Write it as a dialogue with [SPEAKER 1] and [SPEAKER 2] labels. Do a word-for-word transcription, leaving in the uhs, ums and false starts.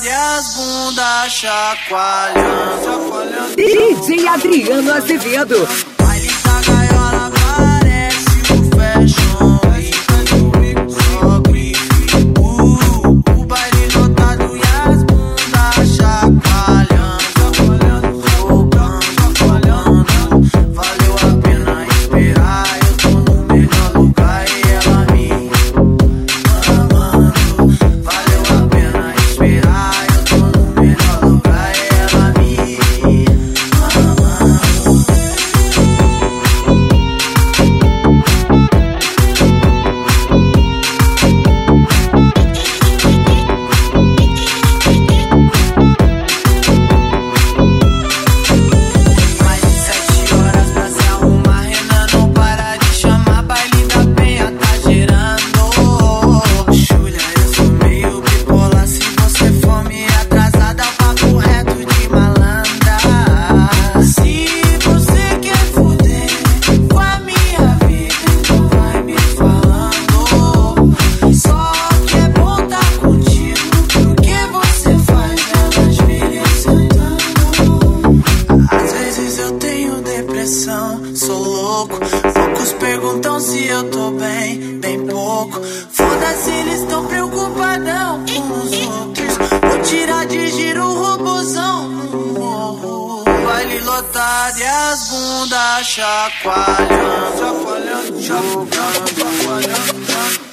[SPEAKER 1] lotado e as bundas chacoalhando, chacoalhando.
[SPEAKER 2] D J Adriano Azevedo.
[SPEAKER 1] Baile da gaiola parece o fashion week. Só grife, uh, o baile lotado e as bundas chacoalhando, chacoalhando, jogando, chacoalhando. Valeu a pena esperar, eu tô no melhor lugar e ela me amando. Valeu a pena esperar, eu tô no melhor lugar e ela me amando. Mais de sete horas pra se arrumar, Renan não para de chamar. Baile da Penha tá gerando. Júlia, eu sou meio bipolar. Se você for me atrasada, eu papo reto de malandra. Se você quer fuder com a minha vida, então vai me falando. Só que é bom tá contigo, porque você faz elas virem sentando. Às vezes eu tenho depressão, sou louco. Poucos perguntam se eu tô bem, bem pouco. Foda-se, eles tão preocupadão com os outros. Vou tirar de giro o robozão no morro. Baile lotado e as bundas chacoalhando, chacoalhando, jogando, chacoalhando.